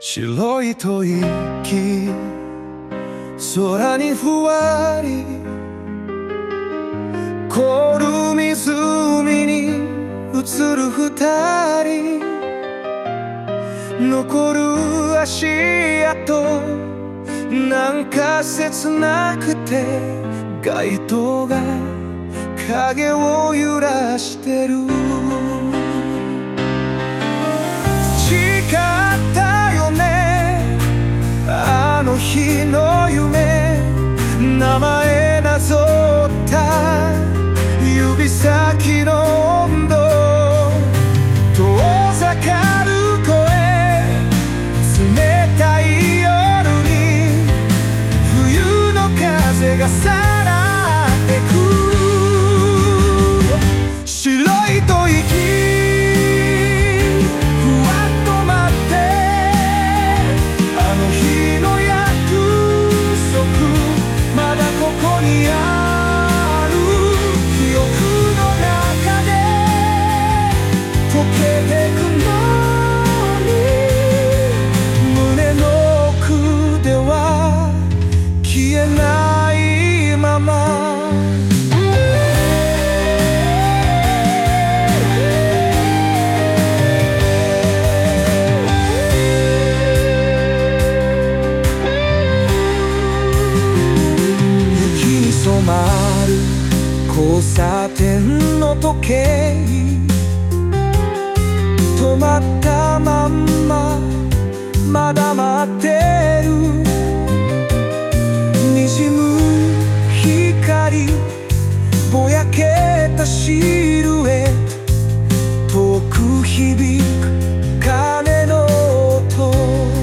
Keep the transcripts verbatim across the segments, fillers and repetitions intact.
白い吐息、空にふわり凍る湖に映る二人、残る足跡なんか切なくて、街灯が影を揺らしてる。誓ったよね、あの日の夢。名前なぞった指先の温度、遠ざかる声、冷たい夜に冬の風がさらってく。白い吐息、ふわっと待って、あの日の約束まだここにある。記憶の中で溶けてくのに、胸の奥では消えないまま。染まる交差点の時計、止まったまんままだ待ってる。滲む光、ぼやけたシルエット、遠く響く鐘の音。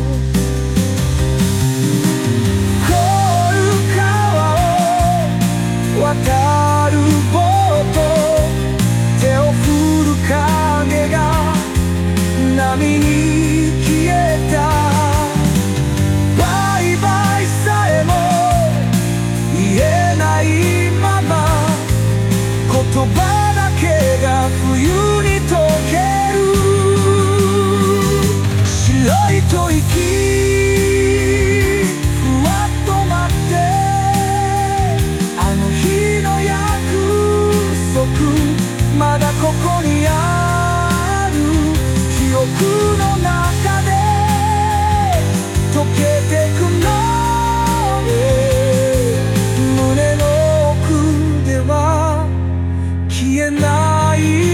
渡るボート、手を振る影が波に消えた。バイバイさえも言えないまま、言葉だけが冬に溶ける。白い吐息、まだここにある。記憶の中で溶けてくのに、胸の奥では消えない